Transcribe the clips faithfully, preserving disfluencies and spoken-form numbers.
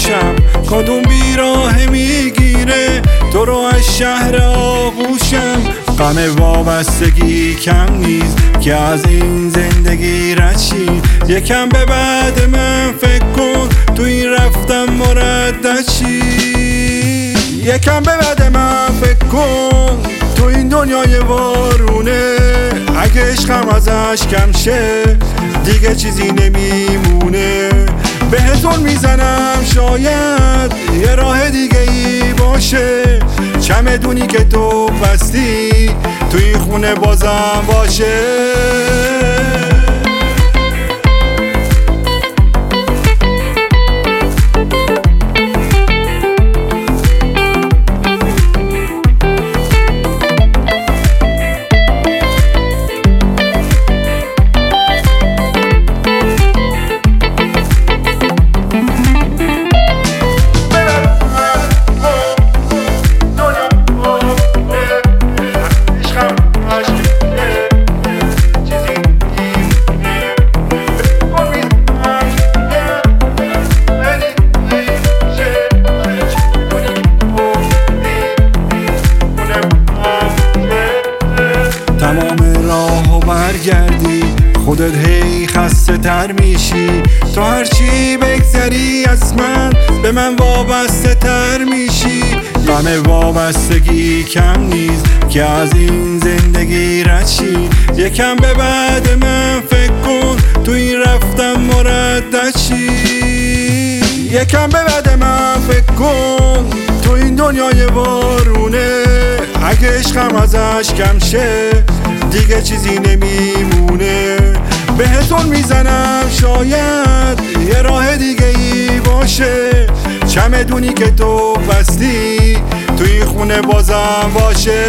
گوشم کدوم بیراه میگیره تو رو از شهر آغوشم. غم وابستگی کم نیست که از این زندگی رد شی. یکم به بعد من فکر کن تو این رفتم مردد شی. یکم به بعد من فکر کن تو این دنیای وارونه. اگه عشقم ازش کم شه دیگه چیزی نمیمونه. بهتون میزنم شاید یه راه دیگه ای باشه. چمدونی که تو بستی تو این خونه بازم باشه. تمام راهو برگردی خودت هی خسته تر میشی. تو هرچی بگذری از من به من وابسته تر میشی. غم وابستگی کم نیست که از این زندگی رد شی. یکم به بعد من فکر کن تو این رفتم مردد شی. یکم به بعد من فکر کن تو این دنیای وارونه. اگه عشقم ازش کم شه دیگه چیزی نمیمونه. بهتون میزنم شاید یه راه دیگه ای باشه. چمدونی که تو بستی تو این خونه بازم باشه.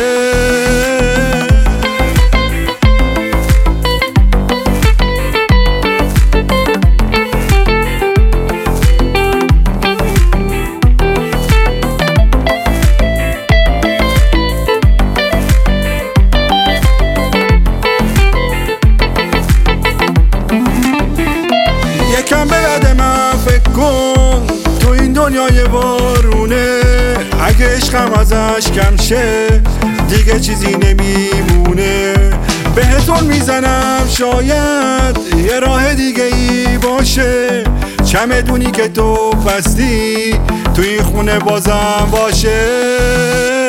یکم به بعد من فکر کن تو این دنیای وارونه. اگه عشقم ازش کم شه دیگه چیزی نمیمونه. بهتون میزنم شاید یه راه دیگه ای باشه. چمدونی که تو بستی تو این خونه بازم باشه.